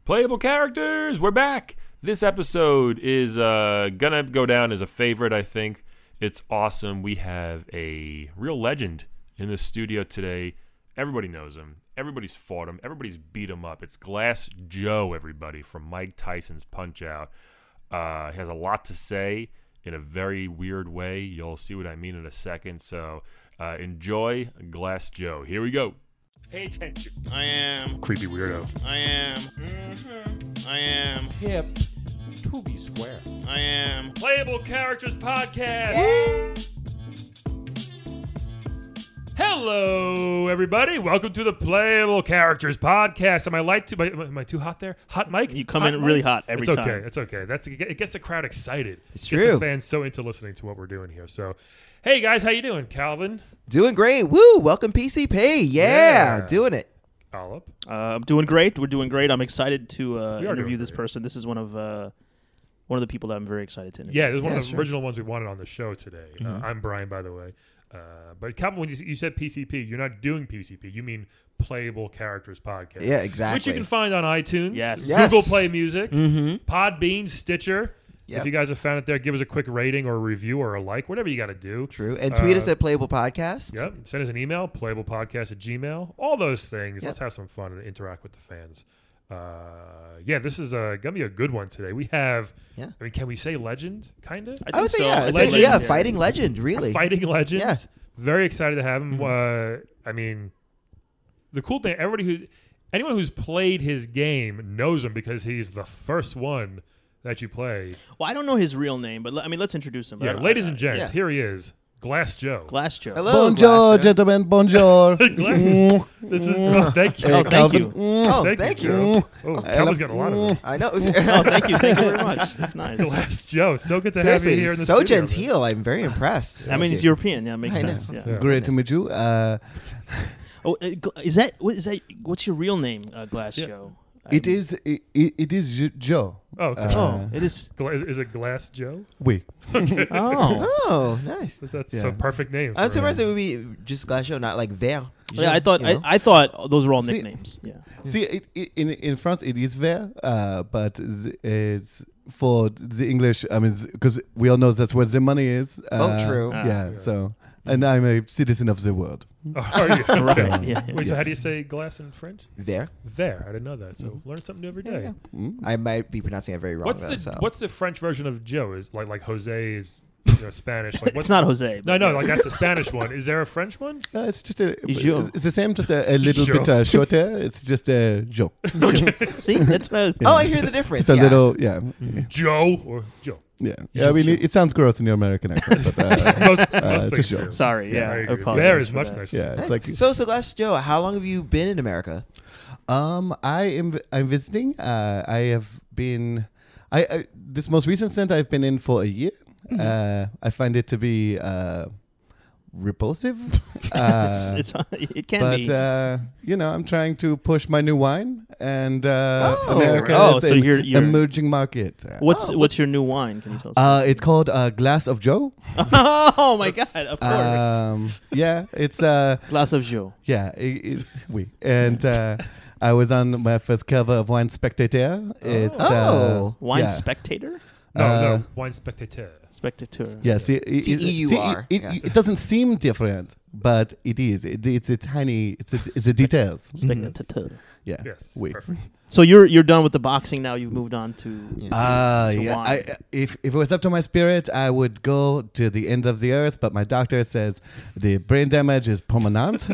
Playable characters, we're back. This episode is gonna go down as a favorite, I think. It's awesome. We have a real legend in the studio today. Everybody knows him. Everybody's fought him. Everybody's beat him up. It's Glass Joe, everybody, from Mike Tyson's Punch-Out. He has a lot to say in a very weird way. You'll see what I mean in a second. So enjoy Glass Joe. Here we go. Pay attention. I am. Creepy weirdo. I am. Mm-hmm. I am. Hip to be square. I am. Playable Characters Podcast. Hello, everybody. Welcome to the Playable Characters Podcast. Am I too hot there? Hot mic? You come hot in mic? really hot every time. It's okay. It gets the crowd excited. It's It gets true. the fans so into listening to what we're doing here. So, hey guys, how you doing? Calvin, Doing great. Woo. Welcome PCP. Yeah. Yeah. Doing it. Olip. I'm doing great. We're doing great. I'm excited to doing interview this great. person. This is one of the people that I'm very excited to interview. Yeah, this is one Yeah, of the sure. original ones we wanted on the show today. I'm Brian, by the way. But Calvin, when you said PCP, you're not doing PCP. You mean Playable Characters Podcast. Yeah, exactly. Which you can find on iTunes, Yes. Google Yes. Play Music, Mm-hmm. Podbean, Stitcher. Yep. If you guys have found it there, give us a quick rating or a review or a like, whatever you got to do. True. And tweet us at Playable Podcast. Yep. Send us an email, playablepodcast@gmail. All those things. Yep. Let's have some fun and interact with the fans. This is going to be a good one today. We have, Yeah. I mean, can we say legend, kind of? I would say, so. yeah. It's It's like a, legend. fighting legend, really. A fighting legend. Yeah. Very excited to have him. I mean, the cool thing, anyone who's played his game knows him because he's the first one that you play. Well, I don't know his real name, but let's introduce him. Yeah, ladies and gents, yeah. here he is, Glass Joe. Glass Joe. Hello. Bonjour, Glass Joe. gentlemen. Bonjour. Glass, this is thank you. Oh, thank you. Oh, thank you. Joe. Oh, Calvin's got a lot of it. I know. Oh, thank you. Thank you very much. That's nice. Glass Joe, so good to have you Seriously, here in the so studio, man. genteel. I'm very impressed. I mean, he's European. Yeah, makes I know. sense. Yeah. Yeah. Great to meet you. What's your real name, Glass Yeah. Joe? It is Joe. Oh, okay. It is. Is it Glass Joe? Oui. Oh. Oh, nice. That's Yeah. a perfect name. I'm for surprised him. it would be just Glass Joe, not like Vert. Yeah, I thought You know? I thought those were all See- nicknames. Yeah. See, in France it is there, but it's for the English. I mean, because we all know that's where the money is. Oh, true. Ah. Yeah. So, and I'm a citizen of the world. Oh, are you? Right. So- Yeah. Wait, so how do you say glass in French? Vert. There. I didn't know that. So learn something new every day. I might be pronouncing it very wrong. What's the French version of Joe? Is like Jose is Spanish? Like It's not Jose. No, but no, yes. like that's the Spanish one. Is there a French one? It's just Joe. it's the same, just a little Joe. bit shorter. It's just Joe. See, that's what. Oh, I hear the difference. Just a yeah. little, yeah. Joe or Joe? Yeah. I mean, it sounds gross in your American accent, but Most just things Joe. do. Sorry. Yeah. I I agree. apologize There is for much that. nicer. yeah, it's Nice. like So Glass Joe, how long have you been in America? I'm visiting. I have been. I this most recent stint I've been in for a year. I find it to be repulsive. It can but be. I'm trying to push my new wine, and Oh. America Oh, is so an you're- emerging market. What's your new wine? Can you tell us? It's called Glass of Joe. Oh my God! Of course. Yeah, it's Glass of Joe. yeah, it's oui. And I was on my first cover of Wine Spectator. It's Wine yeah. Spectator. No, Wine Spectator. Spectator. Yeah, see, TEUR, yes. it doesn't seem different, but it is. It's a tiny. It's the details. Spectator. Yeah. Yes. Oui. Perfect. So you're done with the boxing now. You've moved on to. to Yeah. wine. If it was up to my spirit, I would go to the end of the earth. But my doctor says the brain damage is permanent.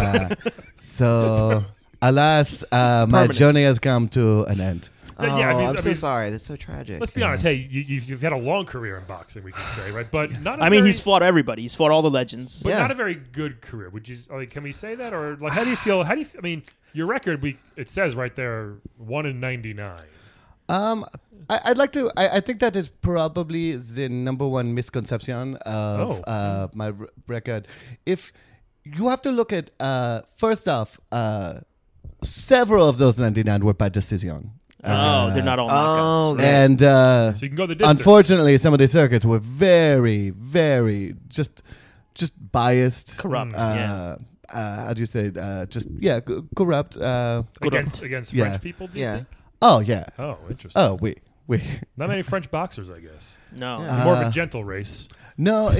So, alas, my Permanent. journey has come to an end. Oh, Yeah, I mean- I'm I so mean- sorry. That's so tragic. Let's be honest. Hey, you've had a long career in boxing, we can say, right? But not. I mean, he's fought everybody. He's fought all the legends. But Yeah. not a very good career. Would you? Like, can we say that, or like, how do you feel? How do you? I mean, your record. It says right there, 1-99. I'd like to. I think that is probably the number one misconception of my record. If you have to look at first off, several of those 99 were by decision. They're not all knockouts. okay. And So you can go the distance. unfortunately, some of the circuits were very, very just biased, Corrupt. How do you say? Corrupt. against Yeah. French people. Do you Yeah. think? Oh yeah. Oh, interesting. Oh we. Not many French boxers, I guess. No. More of a gentle race. No.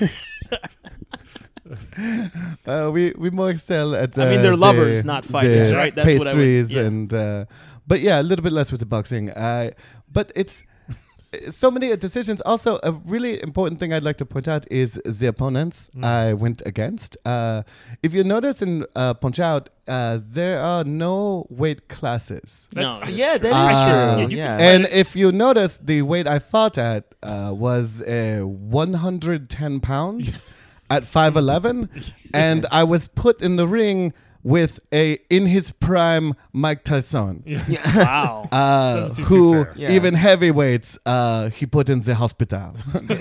We more excel at. I mean, they're lovers, not fighters, right? That's what I would- pastries yeah. and. But yeah, a little bit less with the boxing. But it's so many decisions. Also, a really important thing I'd like to point out is the opponents I went against. If you notice in Punch Out, there are no weight classes. No. Yeah, that is true. Yeah. And if you notice, the weight I fought at was 110 pounds at 5'11", and I was put in the ring with in his prime Mike Tyson, Wow. Doesn't seem too who fair. Yeah. even heavyweights he put in the hospital.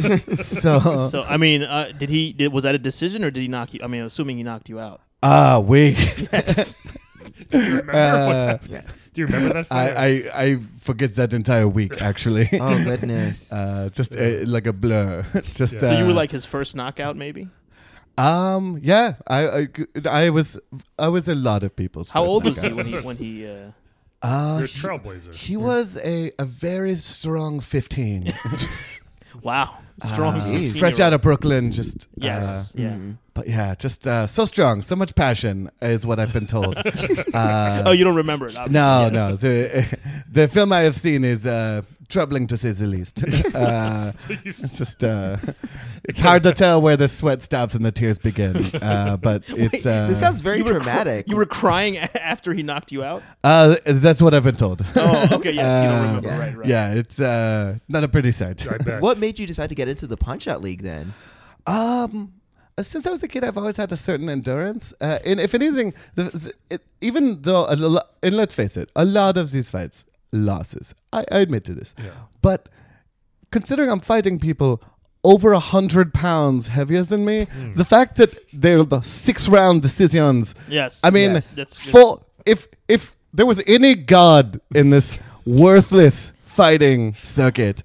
So I mean, was that a decision or did he knock you? I mean, assuming he knocked you out. We. Yes. Do you remember what happened? Yeah. Do you remember that fight? I forget that entire week actually. Oh goodness. Just like a blur. Just So you were like his first knockout, maybe? yeah. I was a lot of people's. How first old was he knockout. when he? You're a trailblazer. He was a very strong 15. Wow, strong. geez. 15-year-old. Fresh out of Brooklyn, just Yes. Yeah. but yeah, just so strong, so much passion is what I've been told. Oh, you don't remember it? Obviously. No, Yes. no. The film I have seen is troubling to say the least. It's just it's hard to tell where the sweat stops and the tears begin. But it's This sounds very dramatic. You were crying after he knocked you out. that's what I've been told. Oh, okay. Yes, you don't remember. yeah. Right. Right. Yeah, it's not a pretty sight. I bet. What made you decide to get into the Punch Out League then? Since I was a kid, I've always had a certain endurance. And if anything, even though, and let's face it, a lot of these fights, losses. I admit to this. Yeah. But considering I'm fighting people over 100 pounds heavier than me, the fact that they're the 6-round decisions, Yes. I mean, Yes. That's good. if there was any god in this worthless fighting circuit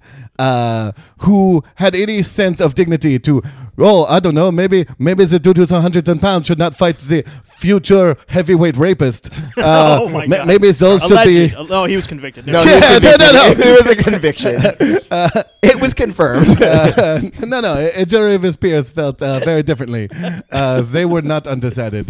who had any sense of dignity to, I don't know, maybe the dude who's 110 pounds should not fight the future heavyweight rapist. Oh my God. Maybe those should be. Alleged. Oh, he was convicted. No, Never he mind. was Yeah, convicted. no. It was a conviction. It was confirmed. No, a jury of his peers felt very differently. They were not undecided.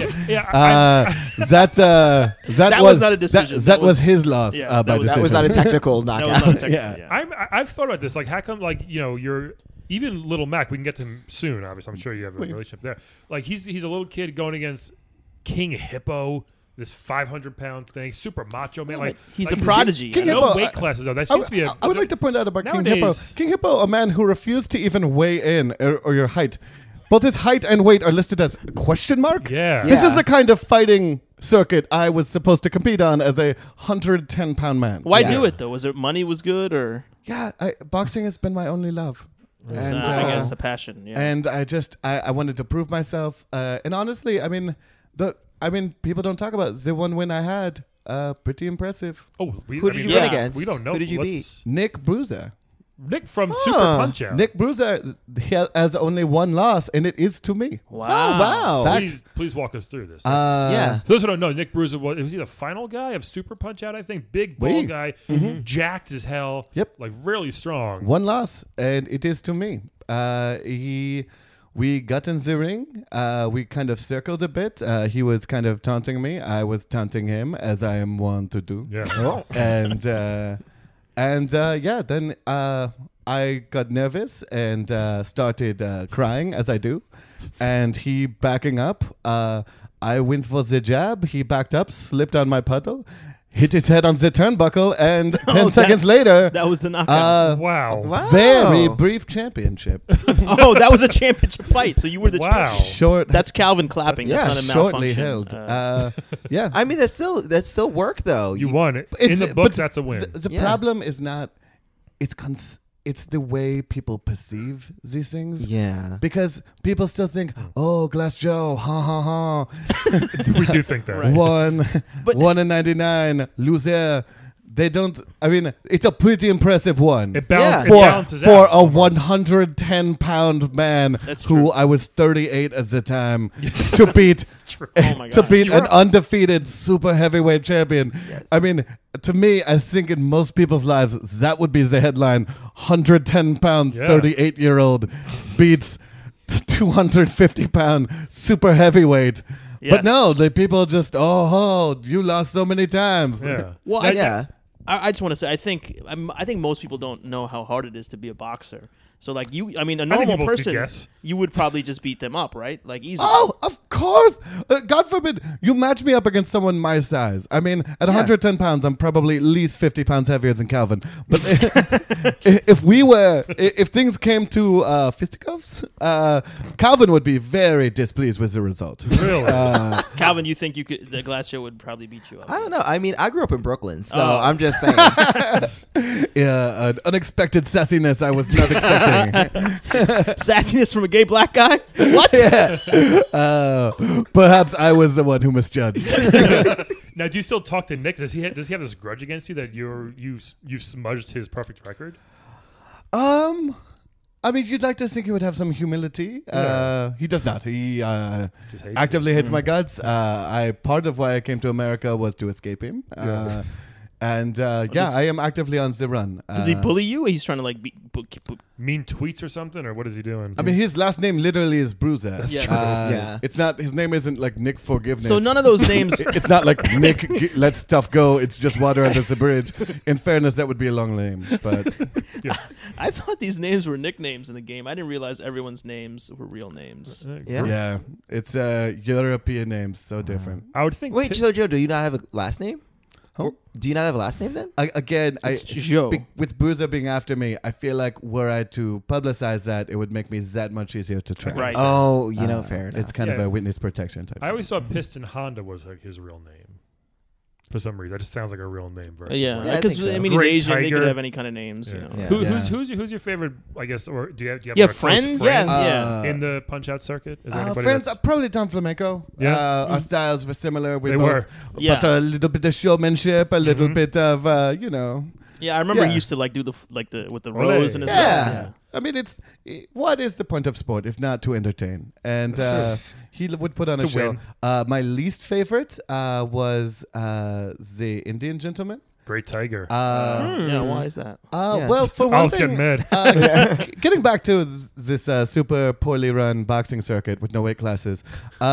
That was not a decision. That was his loss yeah, by that was- That decision. was not a technical That was knockout. not technical, Yeah. I've thought about this. Like, how come, like, you're even Little Mac. We can get to him soon. Obviously, I'm sure you have a relationship there. Like, he's a little kid going against King Hippo, this 500-pound thing, super macho man. Like, He's like, a prodigy. King No Hippo, weight classes though. That I seems to be a. I would like to point out about King Hippo. Nowadays- King Hippo, a man who refused to even weigh in or your height. Both his height and weight are listed as question mark. Yeah. This is Yeah. the kind of fighting circuit I was supposed to compete on as a 110-pound man. Why Yeah. do it though? Was it money was good or? Yeah, boxing has been my only love. It's, And, I guess the passion. Yeah. And I just I wanted to prove myself. And honestly, I mean, people don't talk about it. The one win I had. Pretty impressive. Oh, Who did you win yeah, against? We don't know. Who did you Let's- Nick Bruiser. Nick from Super Punch Out. Nick Bruiser has only one loss, and it is to me. wow. Oh, wow. Fact. Please walk us through this. Yeah. For those who don't know, Nick Bruiser was he the final guy of Super Punch Out? I think big bald Oui. guy, jacked as hell. Yep. like really strong. One loss, and it is to me. We got in the ring. We kind of circled a bit. He was kind of taunting me. I was taunting him, as I am wont to do. Yeah. And then I got nervous and started crying, as I do. And he backing up. I went for the jab. He backed up, slipped on my puddle, hit his head on the turnbuckle, and 10 seconds later, That was the knockout. Wow. Wow. very brief championship. Oh, that was a championship fight. So you were the Wow. champion. Short, That's Calvin clapping. Yeah, That's not a shortly malfunction. held. Yeah. I mean, that's still work though. You won it. In It's- the books, but that's a win. The Yeah. problem is not, it's the way people perceive these things. Yeah. Because people still think, oh, Glass Joe, ha ha ha. We do think that. Right. One in 99, loser. they don't. I mean, it's a pretty impressive one. It Yeah. balances For out. a 110-pound man That's who true. I was 38 at the time to beat Oh my to God. beat an undefeated super heavyweight champion. Yes. I mean, to me, I think in most people's lives that would be the headline: 110-pound, Yeah. 38-year-old beats 250-pound super heavyweight. Yes. But no, the people just you lost so many times. Yeah. Well, Yeah. I just want to say, I think most people don't know how hard it is to be a boxer. So like a think normal people could person, guess. you would probably just beat them up, right? Like easy. Oh, of course. God forbid you match me up against someone my size. I mean, at 110 pounds, I'm probably at least 50 pounds heavier than Calvin. But if things came to fisticuffs, Calvin would be very displeased with the result. Really? Calvin, you think the Glass Show would probably beat you up? I don't know. I mean, I grew up in Brooklyn, so Oh. I'm just saying. Yeah, an unexpected sassiness I was not expecting. Sassiness from a gay black guy? What? Perhaps I was the one who misjudged. Now, do you still talk to Nick? Does he have this grudge against you that you've smudged his perfect record? I mean, you'd like to think he would have some humility. Yeah. He does not. He Just hates actively hates my guts. Part of why I came to America was to escape him. Yeah. I am actively on the run. Does he bully you? Or he's trying to like mean tweets or something, or what is he doing? I mean, his last name literally is Bruiser. That's Yeah. true. Yeah. It's not. His name isn't like Nick Forgiveness. So none of those names. It's not like Nick. Let stuff go. It's just water under the bridge. In fairness, that would be a long name, but Yeah. I thought these names were nicknames in the game. I didn't realize everyone's names were real names. Yeah. yeah, it's European names, so different. I would think. Wait, so Joe, do you not have a last name? Huh? Do you not have a last name then? It's Joe. With Bruiser being after me, I feel like were I to publicize that, it would make me that much easier to track. Right. Oh, fair enough. It's kind of Yeah. a witness protection type. I always thought Piston Honda was like his real name. For some reason, that just sounds like a real name. Versus Yeah, like- Yeah, I because think so. I mean, he's Great Asian. They could Tiger. have any kind of names. Yeah. You know. Yeah. Who's your favorite? I guess, or do you have You like have a close friends? friend Yeah. in the Punch Out circuit? Is there anybody friends, that's- probably Tom Flamenco. Yeah. Our styles were similar. We They both, were. Yeah. but a little bit of showmanship, a little Mhm. bit of Yeah, I remember Yeah. he used to like do with the Ole. rose in his Yeah. I mean, what is the point of sport if not to entertain? And he would put on a To show. win. My least favorite was the Indian Gentleman. Great Tiger. Yeah, why is that? Yeah. Well, for I one was getting thing, mad. getting back to this super poorly run boxing circuit with no weight classes.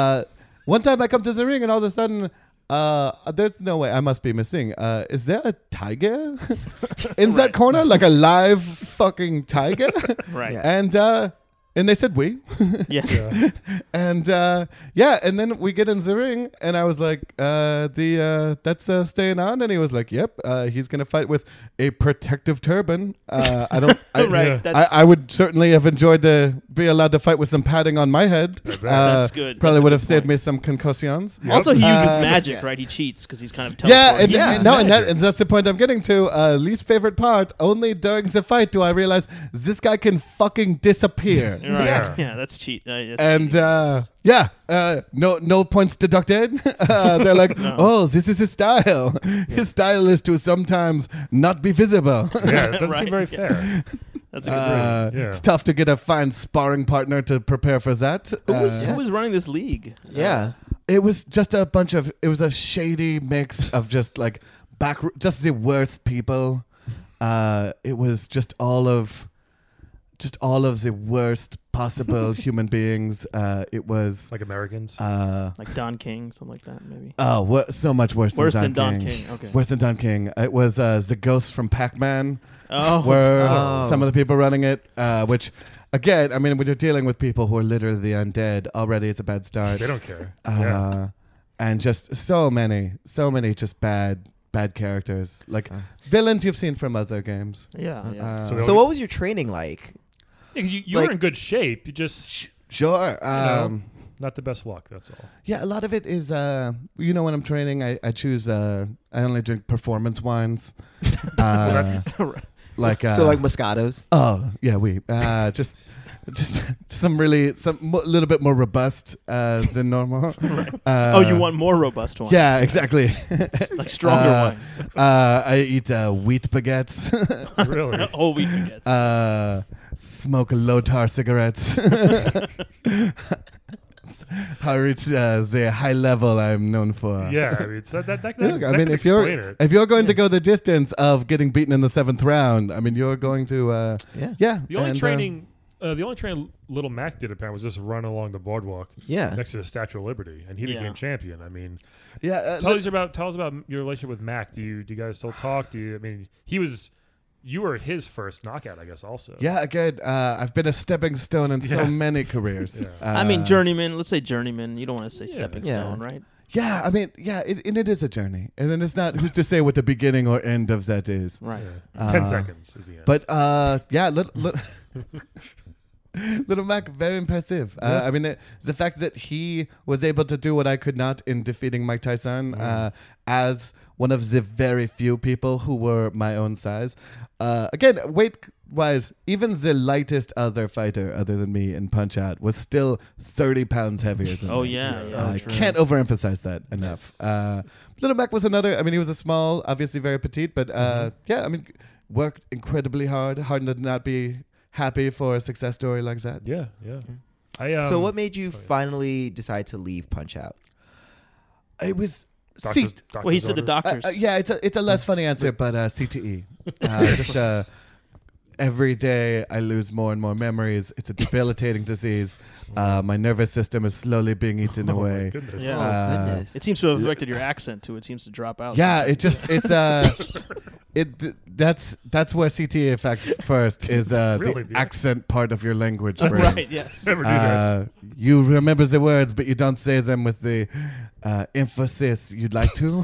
One time I come to the ring and all of a sudden, there's no way I must be missing. Is there a tiger in that corner, like a live fucking tiger? Right. Yeah. And they said we. Yeah. Yeah. And and then we get in the ring, and I was like, that's staying on, and he was like, yep, he's gonna fight with a protective turban. I don't. Right. Yeah. That's, I would certainly have enjoyed to be allowed to fight with some padding on my head. That's good. Probably That's a would good have saved point. me some concussions. Yep. Also, he uses Uh, magic, yeah. right? He cheats because he's kind of Yeah, teleporting. and, Yeah. and- no, and that's the point I'm getting to. Least favorite part. Only during the fight do I realize this guy can fucking disappear. Right. Yeah. Yeah, that's cheat. That's And cheating. no points deducted. They're like, No. oh, this is his style. His style is to sometimes not be visible. Yeah, it doesn't Right, seem very yes. fair. That's a good point. Yeah. It's tough to get a fine sparring partner to prepare for that. Who was running this league? Yeah. It was just a bunch of. It was a shady mix of just like just the worst people. It was just all of the worst possible human beings. It was Like Americans. Like Don King, something like that, maybe. so much worse Worse than Don King. Okay. Worse than Don King. It was the ghost from Pac-Man. Oh, Were Oh. some of the people running it, which. Again, I mean, when you're dealing with people who are literally undead, already it's a bad start. They don't care. Yeah. And just so many just bad characters, like villains you've seen from other games. yeah, yeah. So So what was your training like? Yeah, you like- were in good shape. You just Sure. know, not the best luck. That's all. Yeah, a lot of it is, when I'm training, I choose, I only drink performance wines. That's Like, So like Moscato's. oh, yeah, just just some little bit more robust than normal. You want more robust ones? Yeah, exactly. Like stronger wines. I eat wheat baguettes. Really? Oh, wheat baguettes. Smoke low tar cigarettes. I reach the high level I'm known for. Yeah, I mean, so that Look, could if explain you're going to go the distance of getting beaten in the 7th round, I mean, you're going to The only training Little Mac did apparently was just run along the boardwalk next to the Statue of Liberty, and he became champion. I mean, tell us about your relationship with Mac. Do you guys still talk? You were his first knockout, I guess, also. Yeah, again, I've been a stepping stone in so many careers. I mean, journeyman. Let's say journeyman. You don't want to say stepping stone, right? Yeah, I mean, it is a journey. And then it's not who's to say what the beginning or end of that is. Right. Yeah. 10 seconds is the end. But, Little Mac, very impressive. I mean, the fact that he was able to do what I could not in defeating Mike Tyson as one of the very few people who were my own size. Again, weight-wise, even the lightest other fighter other than me in Punch-Out was still 30 pounds heavier than me. I can't overemphasize that enough. Little Mac was another. I mean, he was a small, obviously very petite, but I mean, worked incredibly hard. Hard to not be happy for a success story like that. Yeah. So what made you finally decide to leave Punch-Out? It was... Well, he said the doctors. It's a less funny answer, but CTE. Every day I lose more and more memories. It's a debilitating disease. My nervous system is slowly being eaten away. My goodness. Yeah. Goodness. It seems to have affected your accent too. It seems to drop out. Yeah, that's where CTE affects first is the accent part of your language. That's right. Yes. Never do that. You remember the words, but you don't say them with the emphasis you'd like to.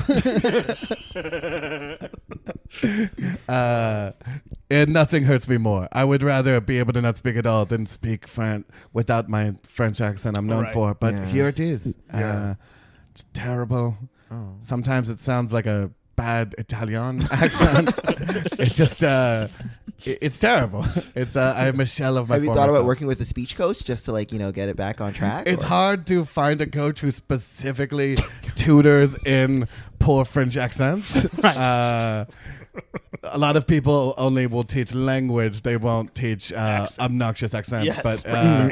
And nothing hurts me more. I would rather be able to not speak at all than speak French without my French accent I'm known for. But here it is. It's terrible. Oh. Sometimes it sounds like a bad Italian accent. It just it's terrible. It's I am a shell of my. Have you thought about working with a speech coach just to get it back on track? It's hard to find a coach who specifically tutors in poor French accents. Right. A lot of people only will teach language; they won't teach obnoxious accents. Yes.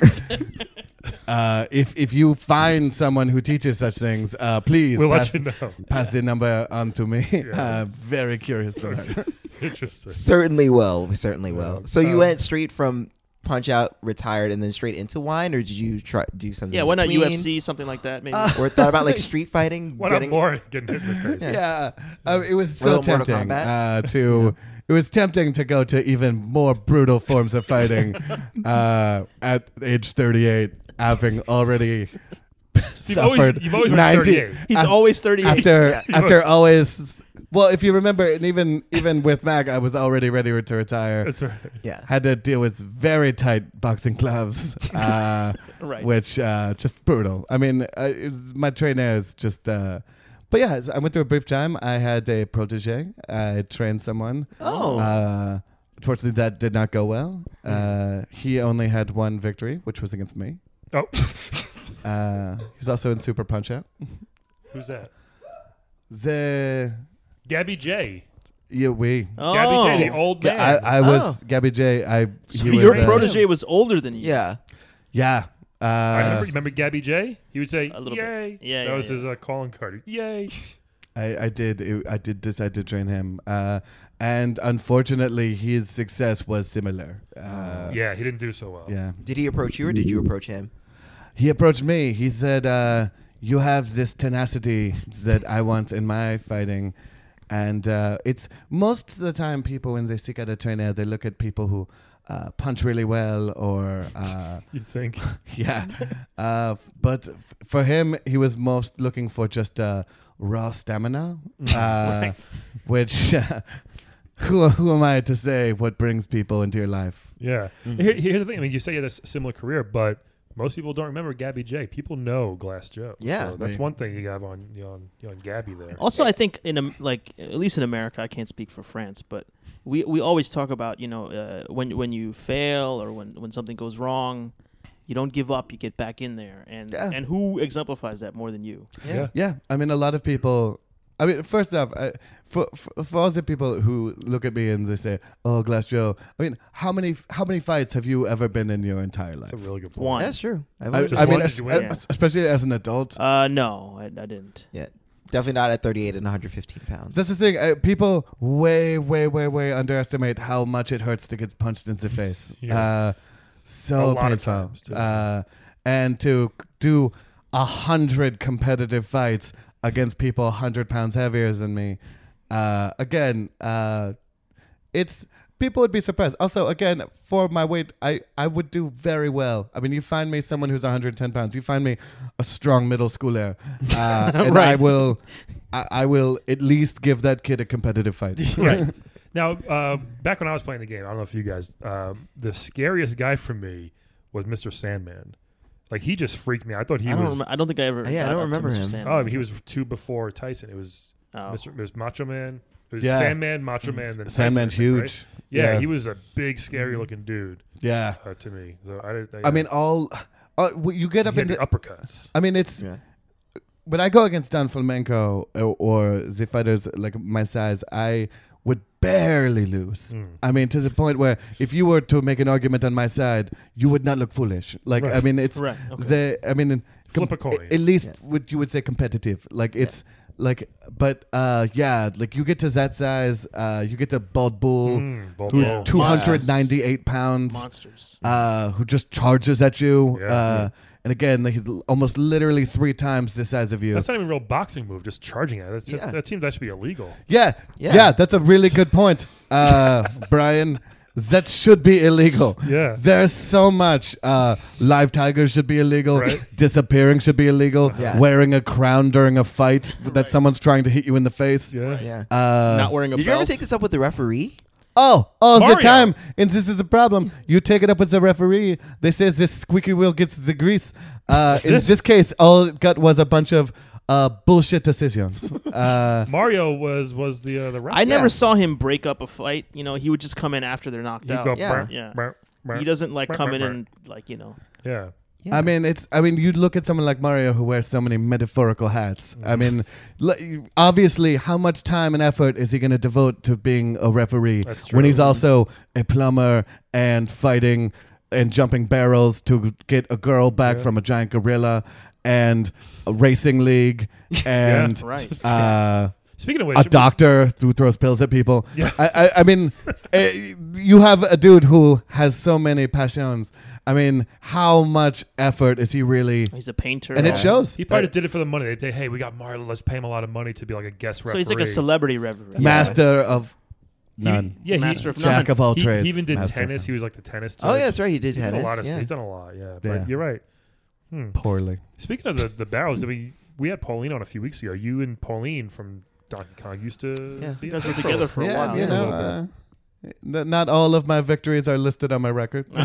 But if you find someone who teaches such things, please pass the number on to me. Very curious to learn. Interesting. Certainly will. So you went straight from Punch-Out, retired, and then straight into wine, or did you try do something? Yeah, why not UFC, something like that, maybe? Or thought about street fighting? Why not more getting hit in the face? It was so tempting to. It was tempting to go to even more brutal forms of fighting at age 38, having already suffered. You've always been 38. He's always 38. After always. Well, if you remember, and even with Mac, I was already ready to retire. That's right. Yeah. Had to deal with very tight boxing gloves, which just brutal. I mean, my trainer is just. But yeah, I went through a brief time. I had a protege. I trained someone. Oh. Unfortunately, that did not go well. He only had one victory, which was against me. Oh. He's also in Super Punch-Out. Who's that? Gabby J. Yeah, Gabby J, the old man. I was Gabby J. Your protege was older than you. Yeah. Yeah. I remember Gabby J. He would say, a little "Yay!" Bit. Yeah, that was his calling card. Yay! I did decide to train him, and unfortunately, his success was similar. He didn't do so well. Yeah. Did he approach you, or did you approach him? He approached me. He said, "You have this tenacity that I want in my fighting." And it's most of the time people, when they seek out a trainer, they look at people who punch really well or... you think? Yeah. But for him, he was most looking for just raw stamina, which... Who am I to say what brings people into your life? Yeah. Mm-hmm. Here's the thing. I mean, you say you had a similar career, but most people don't remember Gabby J. People know Glass Joe. Yeah. So that's one thing you have on Gabby there. Also, I think at least in America, I can't speak for France, but we always talk about when you fail or when something goes wrong, you don't give up, you get back in there, and who exemplifies that more than you? Yeah. I mean, a lot of people. I mean, first off, for all the people who look at me and they say, "Oh, Glass Joe," I mean, how many fights have you ever been in your entire life? That's a really good point. One. That's true. I mean, especially as an adult. No, I didn't. Yeah. Definitely not at 38 and 115 pounds. That's the thing. People way underestimate how much it hurts to get punched in the face. Yeah. So A lot of painful. times, too. And to do 100 competitive fights against people 100 pounds heavier than me, it's people would be surprised. Also, again, for my weight, I would do very well. I mean, you find me someone who's 110 pounds. You find me a strong middle schooler, and Right. I will at least give that kid a competitive fight. Right. Now, back when I was playing the game, I don't know if you guys, the scariest guy for me was Mr. Sandman. Like, he just freaked me out. I thought he was... I don't think I ever. Yeah, I don't remember him. Oh, he was 2 before Tyson. It was it was Macho Man. It was Sandman, Macho Man, then Sandman's Tyson, huge. right? Yeah, he was a big, scary-looking dude. Yeah. To me. So I mean, you get up he had into the uppercuts. I mean, it's when I go against Dan Flamenco or the fighters like my size, I would barely lose. I mean, to the point where if you were to make an argument on my side, you would not look foolish. Like, Right. I mean, it's Right, okay. Flip a coin. At least you would say competitive. Like it's like, but like you get to that size, you get to Bald Bull, who's Bull. 298 pounds, Monsters. who just charges at you. Yeah. And again, like, he's almost literally 3 times the size of you. That's not even a real boxing move, just charging at it. That seems that should be illegal. Yeah, that's a really good point, Brian. That should be illegal. Yeah. There's so much. Live tigers should be illegal. Right. Disappearing should be illegal. Yeah. Wearing a crown during a fight that someone's trying to hit you in the face. Yeah. Yeah. Not wearing a Did belt. you ever take this up with the referee? Oh, Mario. the time. And this is the problem. You take it up with the referee. They say this squeaky wheel gets the grease. In this case, all it got was a bunch of bullshit decisions. Mario was the ref. I never saw him break up a fight. You know, he would just come in after they're knocked He'd out. go, Yeah. brr. He doesn't like come in and Yeah. Yeah. I mean, you look at someone like Mario who wears so many metaphorical hats. I mean, obviously, how much time and effort is he going to devote to being a referee That's true. when he's also a plumber and fighting and jumping barrels to get a girl back from a giant gorilla and a racing league and right. Speaking of which, a doctor who throws pills at people. Yeah. I mean, you have a dude who has so many passions. I mean, how much effort is he really? He's a painter. And it shows. he probably just did it for the money. They say, hey, we got Mario. Let's pay him a lot of money to be like a guest So referee. he's like a celebrity referee. Master of none. Master of Jack none. of all He trades. even did master of tennis. none. He was like the tennis judge. Oh, yeah, that's right. He did He's done tennis. a lot of, Yeah. He's done a lot, yeah. Yeah. But you're right. Poorly. Speaking of the barrels, we had Pauline on a few weeks ago. You and Pauline from Donkey Kong used to be You guys were together for a Yeah, while. you know, not all of my victories are listed on my record. All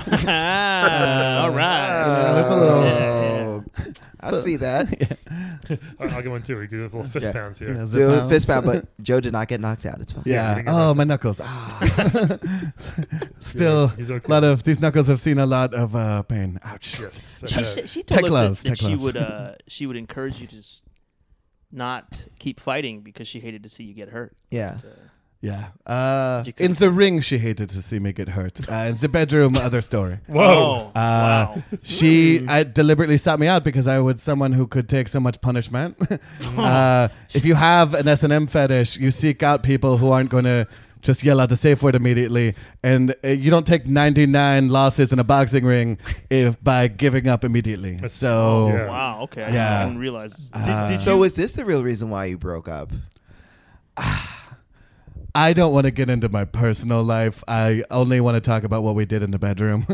right. There's a little. I see that. I'll get one too. We do a little fist Yeah. pounds here. Yeah, Do zip a pounds. fist pound, but Joe did not get knocked out. It's fine. Yeah, Yeah. we didn't get Oh, that. my knuckles. Ah. Still, He's okay. a lot of these knuckles have seen a lot of pain. Ouch. Yes. She Tech told us gloves, that tech she gloves. would encourage you to not keep fighting because she hated to see you get hurt. Yeah. Yeah. You In could- the ring, she hated to see me get hurt. In the bedroom, other story. Whoa. Wow. She deliberately sought me out because I was someone who could take so much punishment. If you have an S&M fetish, you seek out people who aren't going to just yell out the safe word immediately. And you don't take 99 losses in a boxing ring by giving up immediately. So, yeah. Wow. Okay. Yeah. I didn't realize this. Did So you- was this the real reason why you broke up? I don't want to get into my personal life. I only want to talk about what we did in the bedroom.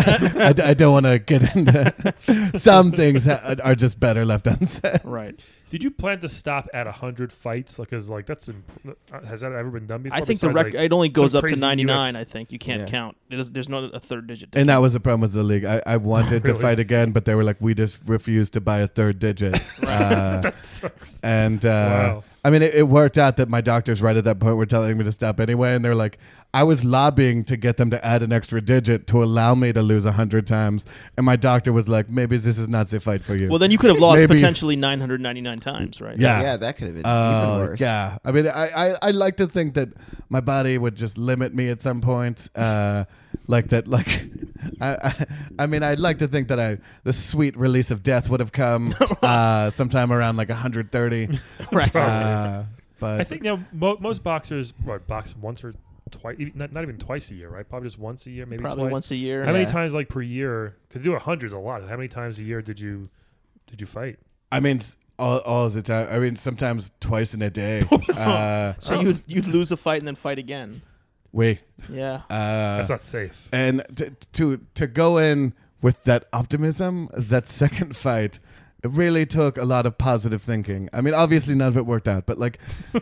I don't want to get into some things that are just better left unsaid. Right. Did you plan to stop at 100 fights? Because that's has that ever been done before? I think the Besides, record it only goes some up to crazy 99. UFC I think you can't Yeah. count. There's not a third digit. To And that count. was the problem with the league. I wanted to Really? fight again, but they were like, we just refuse to buy a third digit. That sucks. And Wow. I mean, it worked out that my doctors right at that point were telling me to stop anyway. And they're like, I was lobbying to get them to add an extra digit to allow me to lose 100 times. And my doctor was like, maybe this is not the fight for you. Well, then you could have lost Maybe- potentially 999 times, right? Yeah. Yeah, that could have been even worse. Yeah. I mean, I like to think that my body would just limit me at some point. Like that, like, I mean, I'd like to think that the sweet release of death would have come sometime around like 130. Right. But I think most boxers box once or twice, not even twice a year, right? Probably just once a year, maybe Probably twice. once a year. How many Yeah. times per year? Because do 100 is a lot. How many times a year did you fight? I mean, all the time. I mean, sometimes twice in a day. So you'd lose a fight and then fight again. Yeah. That's not safe. And to go in with that optimism, that second fight, it really took a lot of positive thinking. I mean, obviously none of it worked out, but like,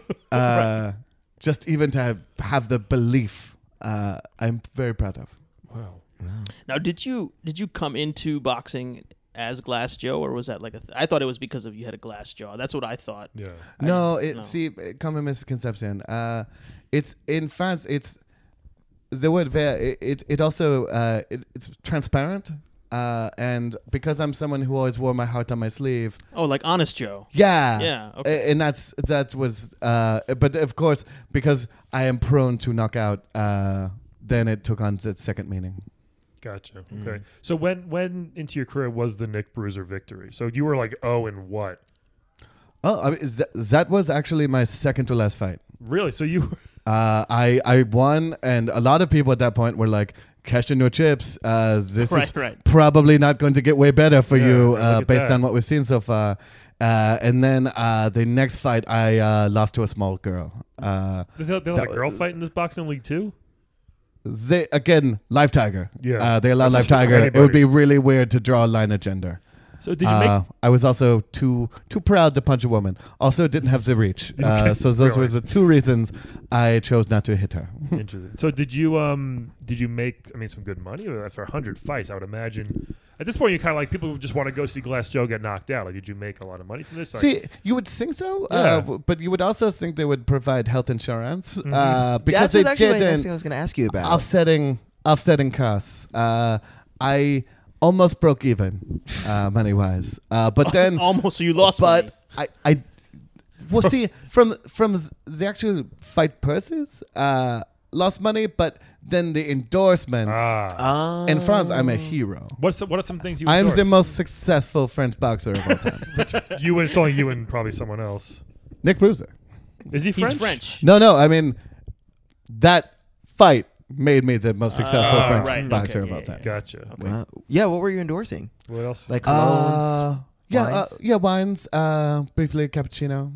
just even to have the belief, I'm very proud of. Wow. Now, did you come into boxing as Glass Joe, or was that like I thought it was because of you had a glass jaw. That's what I thought. Yeah. No, no. see, common misconception. It's in France. It's the word vert. It also it's transparent. And because I'm someone who always wore my heart on my sleeve. Oh, like Honest Joe. Yeah. Yeah. Okay. And that was. But of course, because I am prone to knock out, then it took on its second meaning. Gotcha. Okay. So when into your career was the Nick Bruiser victory? So you were like, oh, and what? Oh, I mean, that was actually my second to last fight. Really? So you? I won, and a lot of people at that point were like, "Cash in no chips. This is Right. probably not going to get way better for Yeah, you look at based that. on what we've seen so far." And then the next fight, I lost to a small girl. They let a girl fight in this boxing league too? They again, Live Tiger. Yeah. They allow Live That's Tiger. It anybody. would be really weird to draw a line of gender. So did you make? I was also too proud to punch a woman. Also, didn't have the reach. Okay, So those were really? the two reasons I chose not to hit her. Interesting. So did you make some good money for 100 fights? I would imagine at this point you're kind of like people who just want to go see Glass Joe get knocked out. Like, did you make a lot of money from this? See, you would think so, Yeah. but you would also think they would provide health insurance because That's they actually the next didn't thing I was going to ask you about. offsetting costs. I almost broke even money wise, but then Almost. So you lost money. but I well see from the actual fight purses lost money, but then the endorsements in France, I'm a hero. What are some things you? I'm the endorse? most successful French boxer of all time. It's only you and probably someone else. Nick Bruiser. Is he French? He's French. No, I mean that fight made me the most successful French right, boxer okay, of all yeah, time. Gotcha. Wow. Yeah, what were you endorsing? What else? Like colognes? Wines. Briefly cappuccino.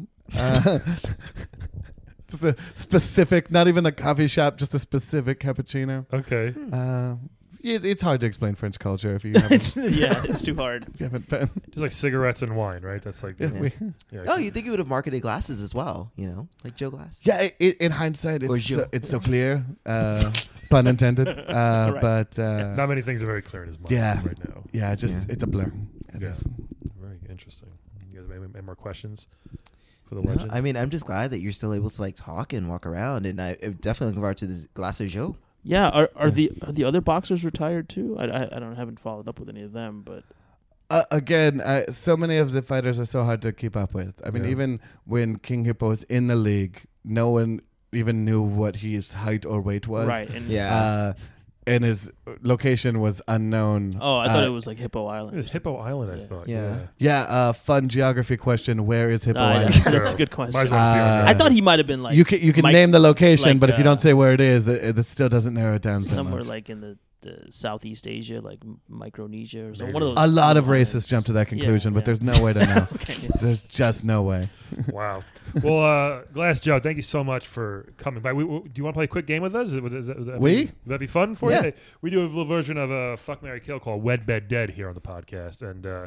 Just a specific, not even a coffee shop, just a specific cappuccino. Okay. It's hard to explain French culture if you haven't, It's too hard. if you haven't been. Just like cigarettes and wine, right? That's like. Yeah, Yeah. Oh, you think you would have marketed glasses as well, like Joe Glass? yeah, in hindsight, Or it's so clear, pun intended. But Not many things are very clear in his mind Yeah. right now. yeah, it's a blur. I Yeah. guess. Very interesting. You guys have any more questions for the No, legend? I mean, I'm just glad that you're still able to talk and walk around, and I'm definitely looking forward to this Glass of Joe. Yeah. Are the other boxers retired too? I haven't followed up with any of them, but Again, so many of the fighters are so hard to keep up with. I mean, Yeah. even when King Hippo was in the league, no one even knew what his height or weight was. right. And And his location was unknown. I thought it was like Hippo It Island. was Hippo Island, I Yeah. thought. Yeah. Yeah, fun geography question. Where is Hippo Yeah, Island? that's a good question. Might as well be on Uh, I thought he might have been like you can Mike- name the location, like, but if you don't say where it is, it still doesn't narrow it down so somewhere much. like in the Southeast Asia, like Micronesia or something. Maybe. One of those. A lot of islands. racists jump to that conclusion, Yeah, but yeah. there's no way to know. Okay. Yes. There's just no way. Wow. Well, Glass Joe, thank you so much for coming by. Do you want to play a quick game with us? Would that be fun for Yeah. you? We do a little version of a Fuck, Marry, Kill called Wed, Bed, Dead here on the podcast. And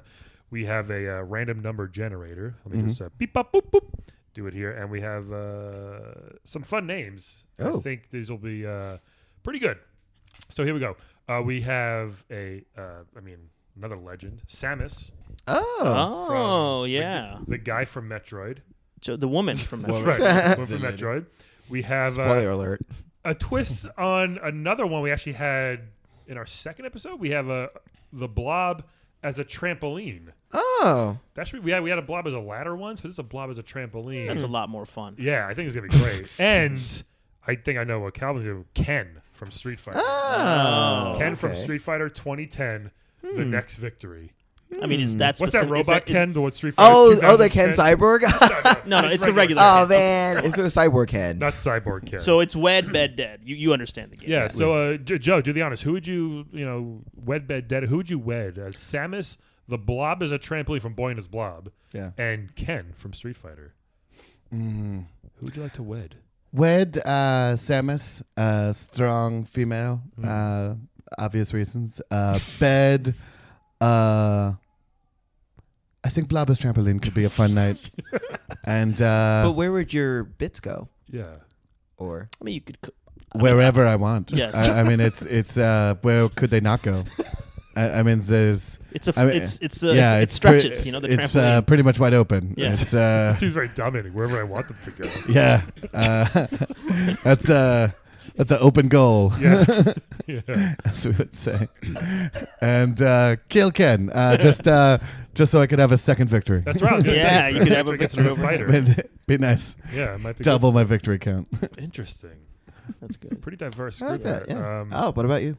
We have a random number generator. Let me just beep, bop, boop, boop. Do it here. And we have some fun names. Oh. I think these will be pretty good. So here we go. We have another legend, Samus. Oh. Yeah. The guy from Metroid. The woman from That's Metroid. right. Woman from Metroid. We have Spoiler alert. a twist on another one we actually had in our second episode. We have the Blob as a trampoline. Oh. We had a Blob as a ladder once, but this is a Blob as a trampoline. That's a lot more fun. Yeah, I think it's gonna be great. And I think I know what Calvin's doing. Ken from Street Fighter. Oh. Ken from Street Fighter 2010. The next victory. I mean, is that What's that specific? robot Ken? The what Street Fighter? Oh, the Ken 2010? Cyborg? No, it's the regular. Oh, Ken. man. If it was Cyborg Ken. Not Cyborg Ken. So it's wed, bed, dead. You understand the game. yeah. So Joe, do the honors. Who would you wed, bed, dead? Who would you wed? Samus, the Blob is a trampoline from Boy and His Blob. Yeah. And Ken from Street Fighter. Who would you like to wed? Wed Samus, strong female, obvious reasons. Bed, I think Blobber's trampoline could be a fun night. And But where would your bits go? Yeah. Or I mean, you could. wherever I want. Yes. I mean, it's where could they not go? I mean, there's. It It stretches. The it's trampoline. pretty much wide open. Yeah. It's It seems very dominating wherever I want them to go. yeah. That's an open goal. Yeah. Yeah. As we would say. And kill Ken, just so I could have a second victory. That's right. I was gonna Yeah, say, you could have a against victory another over fighter. Be nice. Yeah, it might be Double my victory count. good. Interesting. That's good. Pretty diverse I like group that, there. yeah. What about you?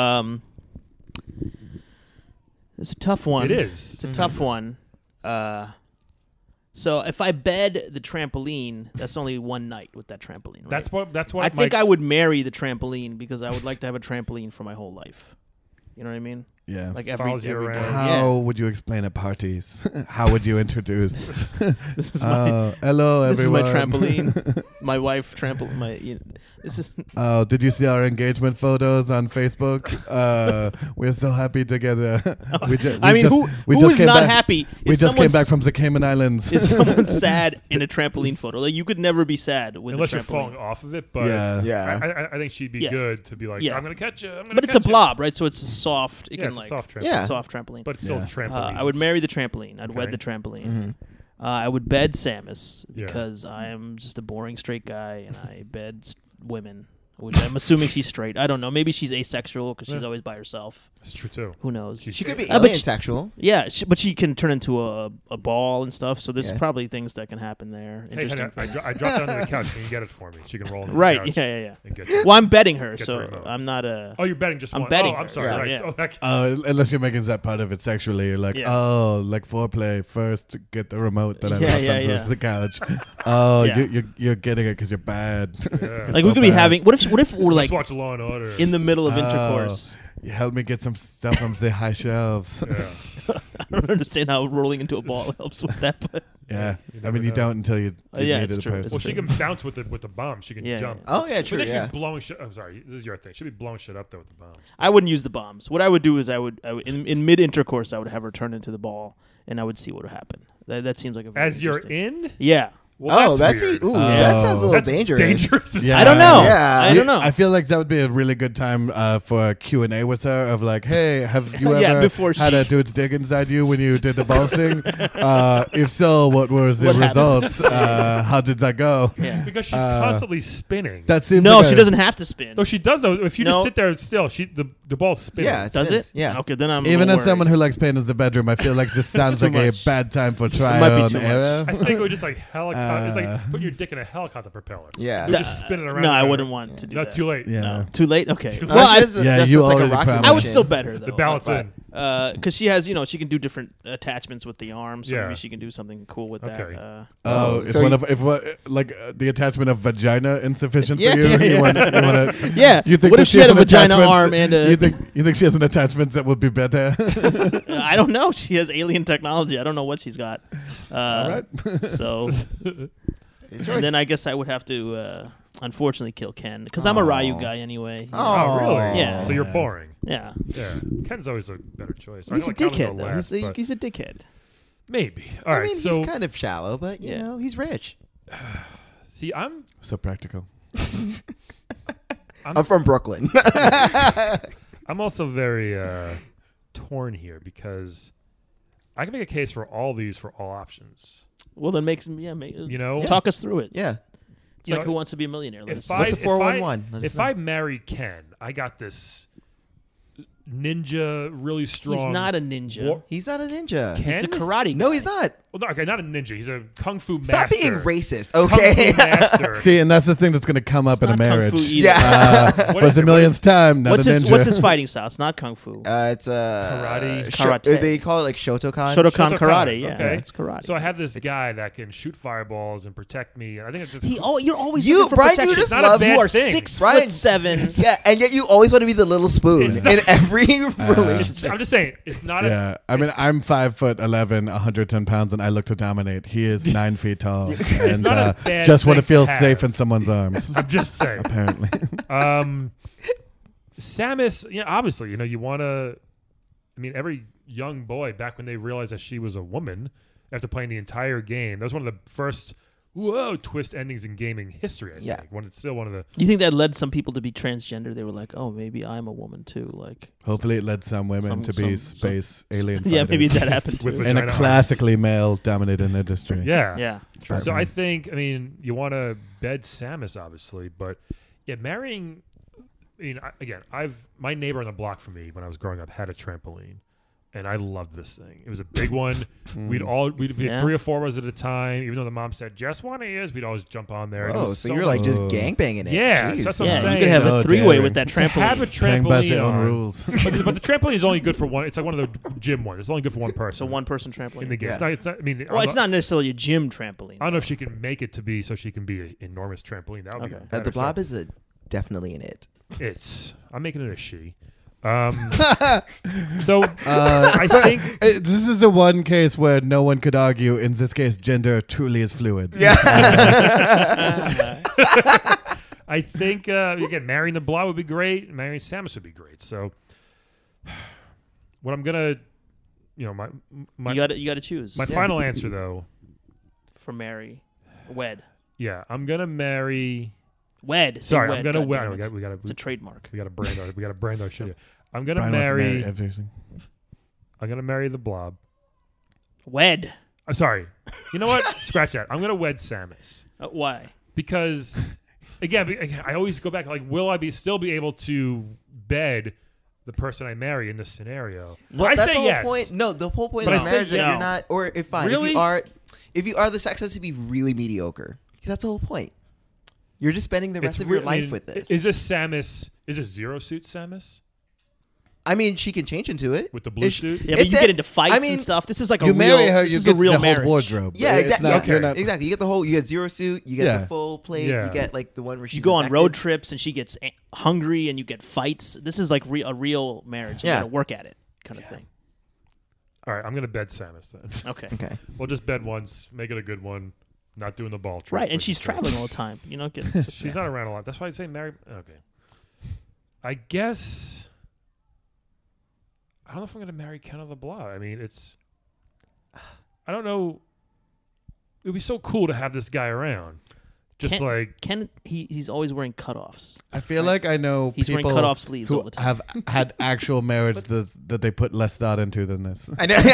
It's a tough one. It is. It's a tough one. So if I bed the trampoline, that's only one night with that trampoline. Right? That's what I think I would marry the trampoline because I would like to have a trampoline for my whole life. You know what I mean? Yeah. Like every Follows you day. around. How would you explain at parties? How would you introduce? This is my Hello, this everyone. is my trampoline. My wife trampoline. This is Did you see our engagement photos on Facebook? We're so happy together. who is not happy? We If just came someone's- back from the Cayman Islands. Is someone sad in a trampoline photo? Like you could never be sad with unless a you're trampoline. falling off of it. But Yeah. I think she'd be Yeah. good to be like, Yeah. I'm gonna catch you. But it's a blob, right? So it's soft. It Yeah, can it's a like soft trampoline. Yeah. soft trampoline. But it's still Yeah. trampoline. I would marry the trampoline. I'd wed Okay. the trampoline. Mm-hmm. I would bed Samus Yeah. because I am just a boring straight guy and I bed women, which I'm assuming she's straight. I don't know. Maybe she's asexual because she's Yeah. always by herself. It's true too. Who knows? She could be but alien she- sexual. Yeah, but she can turn into a ball and stuff. So there's Yeah. probably things that can happen there. Hey, Interesting honey, things. I dropped down to the couch. Can you get it for me? She can roll on the Right? couch Yeah. and get you. Well, I'm betting her, Get the so remote. I'm not a. Oh, you're betting just I'm one. betting Oh, I'm her, sorry. so, Right. yeah. So that- Unless you're making that part of it sexually, you're like, Yeah. like foreplay first, get the remote that I Yeah, left yeah, on yeah. the couch. Oh, Yeah. you're getting it because you're bad. Yeah. Like so we could be bad. having. What if we're Let's like watch Law and Order. in the middle of Oh. intercourse? You help me get some stuff from the high shelves. Yeah. I don't understand how rolling into a ball helps with that, but Yeah, You I never mean, you know. don't until you yeah, meet it's the true. person. It's Well, she true. can bounce with the bomb. She can Yeah, jump. yeah. Oh, yeah, But true, then she yeah. be blowing shit. I'm sorry. This is your thing. She'd be blowing shit up though with the bombs. I wouldn't use the bombs. What I would do is I would in mid intercourse I would have her turn into the ball and I would see what would happen. That seems like a very As you're interesting- in. Yeah. Well, That's weird. that sounds a little That's dangerous. Yeah. I don't know. Yeah. I don't know. I feel like that would be a really good time for a Q&A with her of like, hey, have you Yeah, ever before had she- a dude's dick inside you when you did the ball thing? If so, what was the What happened? results? How did that go? Yeah. Because she's constantly spinning. That seems No, like she a- doesn't have to spin. Though she does though. If you No. just sit there still, the ball's spinning. Yeah, Does it? Yeah. Okay, then I'm Even a as little someone worried. who likes pain in the bedroom, I feel like this sounds Too like a much. bad time for might be trial and too error. I think it would just like helicopter. It's like put your dick in a helicopter propeller. Yeah. It would just spin it around. No, I together. wouldn't want to do Not that. too late. Yeah. No. Too late? Okay. Too Well, late. I, Yeah, that's you just like a already rocket promised. I would machine. still bet her though. The balance in. Because she has, she can do different attachments with the arm, so Yeah. maybe she can do something cool with Okay. that. Oh, if So one you- of the attachment of vagina insufficient Yeah, for you? yeah, You yeah. want to? Yeah. You think What that if she she had has a an vagina attachment- arm and a? You think she has an attachment that would be better? I don't know. She has alien technology. I don't know what she's got. All right. So, and then I guess I would have to, unfortunately, kill Ken because I'm a Ryu guy anyway. Oh, really? Yeah. So you're boring. Yeah. Yeah. Ken's always a better choice. I He's know a Calvin's dickhead our though. last, but- He's a dickhead. Maybe. All right. I mean, so he's kind of shallow, but you know, he's rich. see, I'm So practical. I'm from Brooklyn. I'm also very torn here because I can make a case for all these for all options. Well, then You know, talk us through it. Yeah. It's like Who Wants to Be a Millionaire? If What's a 411? Let us If know. I marry Ken, I got this ninja, really strong. He's not a ninja. war- He's not a ninja. Ken? He's a karate guy. No, he's not. Well, no, okay, not a ninja. He's a kung fu master. Stop being racist, Kung okay? fu master. See, and that's the thing that's going to come up It's in a not kung fu marriage. either. Yeah. What For is the it? millionth time, not What's a his ninja. What's his fighting style? It's not kung fu. It's Karate. It's karate. They call it like Shotokan. Shotokan Shotokan, karate. Yeah, okay. it's karate. So I have this guy that can shoot fireballs and protect me. I think it's just You're always You, looking for Brian, you protection. just not a love. bad You are thing. 6'7". Yeah, and yet you always want to be the little spoon It's not- in every relationship. I'm just saying it's not. Yeah, I mean, I'm 5'11", 110 pounds, and I look to dominate. He is 9 feet tall, and not a bad just want to thing feel to have. safe in someone's arms. I'm just saying. Apparently, Samus, obviously, you want to. I mean, every young boy back when they realized that she was a woman after playing the entire game, that was one of the first twist endings in gaming history. I think. Yeah. When it's still one of the. You think that led some people to be transgender? They were like, "Oh, maybe I'm a woman too." Like, hopefully, it led some women to be some- space alien. yeah, maybe fighters that happened With too. a- in a vagina classically male-dominated industry. Yeah. Yeah, So I think, you want to bed Samus, obviously, but marrying. My neighbor on the block from me when I was growing up had a trampoline, and I loved this thing. It was a big one. We had Yeah. 3 or 4 of us at a time. Even though the mom said just one of yours, we'd always jump on there. And it Oh, was so you're like just gangbanging it. Yeah, Jeez. that's what I'm yeah. saying. You could have So a 3-way daring. with that to have a trampoline. Playing by their trampoline own on. rules. but the trampoline is only good for one. It's like one of the gym ones. It's only good for one person. It's a one-person in the trampoline. game. Yeah. It's not. I mean, Well, it's not necessarily a gym trampoline. I don't know if she can make it to be so she can be an enormous trampoline. That would be Okay. better. The blob So is definitely in it. I'm making it a she. So I think This is the one case where no one could argue. In this case, gender truly is fluid. I think again, marrying the blob would be great. Marrying Samus would be great. So what I'm gonna, my You got to choose. my final answer though, For marry, wed, I'm gonna marry. wed. Say Sorry, wed, I'm gonna goddammit. wed. We It's a trademark. gotta brand our shit. Here. I'm gonna Brian wants to marry marry. everything. I'm gonna marry the blob. Wed. I'm sorry. You know what? Scratch that. I'm gonna wed Samus. Why? Because again, I always go back like, will I still be able to bed the person I marry in this scenario? Well, I that's say the whole yes. point. No, the whole point But of I say marriage that no. you're not, or if fine, Really? if you are, the sex has to be really mediocre. That's the whole point. You're just spending the rest of your life with this. Is this Samus? Is this Zero Suit Samus I mean, she can change into it with the blue If- suit? Yeah, but It's you a- get into fights I mean, and stuff. This is like a You real. marry her, this you is get a real the whole marriage. wardrobe. Yeah, It's exactly. not- you're Okay. not- Exactly. You get the whole. You get Zero Suit. You get Yeah. the full plate. Yeah. You get like the one where she's You go on road infected. trips and she gets hungry and you get fights. This is like a real marriage. You Yeah. got to work at it, kind of thing. All right, I'm gonna bed Samus then. Okay. Okay. We'll just bed once, make it a good one. Not doing the ball trick. Right, and which she's is- traveling all the time. You know, just, She's not around a lot. That's why I say marry. Okay. I guess. I don't know if I'm going to marry Ken of the Blob. I mean, I don't know. It would be so cool to have this guy around. Just Ken- like. Ken, he's always wearing cutoffs. I feel like I know He's wearing people cutoff sleeves all who the time. have had actual marriage that they put less thought into than this. I know.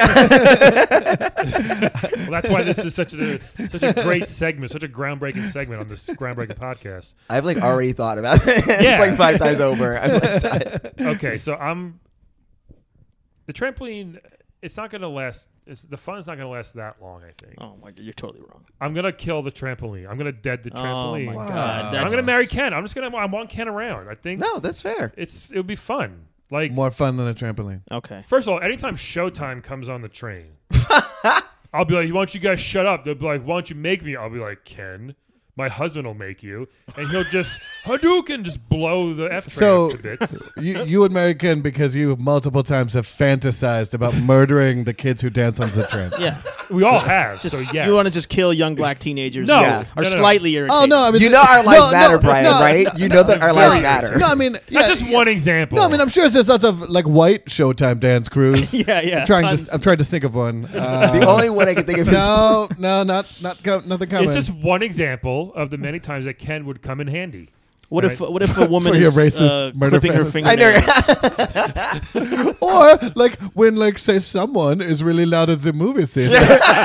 Well, that's why this is such a great segment, such a groundbreaking segment on this groundbreaking podcast. I've like already thought about it. Yeah. It's like 5 times over. I'm like, tired. Okay, so the trampoline. It's not going to last. The fun is not going to last that long. I think. Oh my god, you're totally wrong. I'm going to kill the trampoline. I'm going to dead the trampoline. Oh my Wow. god, And I'm that's going to marry Ken. I want Ken around. I think No, that's fair. it would be fun. Like More fun than a trampoline. Okay. first of all, anytime Showtime comes on the train, I'll be like, "Why don't you guys shut up?" They'll be like, "Why don't you make me?" I'll be like, "Ken." my husband will make you, and he'll just Hadouken, just blow the F train So up to bits. you would marry Ken because you multiple times have fantasized about murdering the kids who dance on the train. Yeah. We all have. Just so yes. you want to just kill young black teenagers No. who Yeah. are No, no, no. slightly irritated. Oh no! I mean, You know our lives matter, Brian, no, right? You know that our lives matter. No, I mean, That's just one example. No, I mean, I'm sure there's lots of like white Showtime dance crews. Yeah. I'm trying tons. to think of one. The only one I can think of is nothing coming. It's just one example of the many times that Ken would come in handy. What if a woman For your is racist murder clipping her fantasy. I know. fingernails? Or like when like say someone is really loud at the movie theater.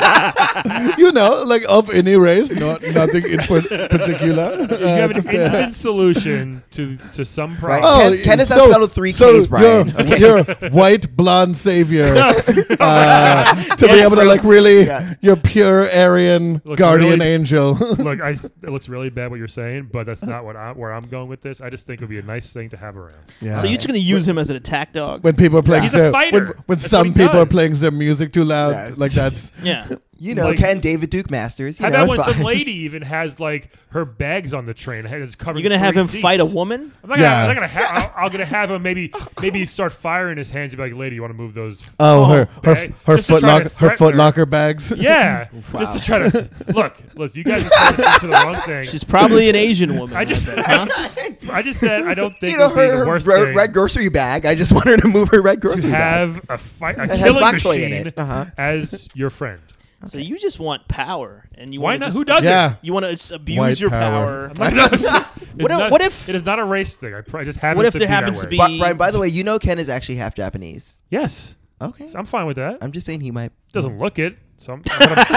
Like of any race, nothing in particular. You have an just, instant solution to some Right. problem. Ken is spelled with 3 Ks, Brian. Your white blonde savior to be Yes. able to like really Yeah. your pure Aryan Looks guardian really- angel. Look, it looks really bad what you're saying, but that's not where I'm going with this. I just think it would be a nice thing to have around. Yeah. So you're just gonna use him as an attack dog? when people are playing He's a their- fighter. when That's some what he people are does. playing their music too loud, Yeah. like that's Yeah. You know, Like- Ken David Duke Masters. How You know, about it's when some fine. lady even has like her bags on the train? It's covered. You're gonna have 3 him seats. fight a woman? I'm not Yeah. gonna have. I'm gonna have him maybe start firing his hands and be like, "Lady, you want to move those?" her bag?" Just to foot try to locker her threaten foot her. locker bags. Yeah, just to try to look. You guys are trying to the wrong thing. She's probably an Asian woman. I just- bet, huh? I just said I don't think You know, it would be her the worst red, thing red grocery bag. I just want her to move her red to grocery bag. have a has killing bok choy in machine it. Uh-huh. as your friend. So you just want power, and you Why want not? to Who doesn't? Yeah. You want to abuse White your power. power. What if- it is not a race thing? I just happens What if to there be that happens to way. be- Brian, by the way, you know Ken is actually half Japanese. Yes, Okay. I'm fine with that. I'm just saying he might. Doesn't look it, so I'm,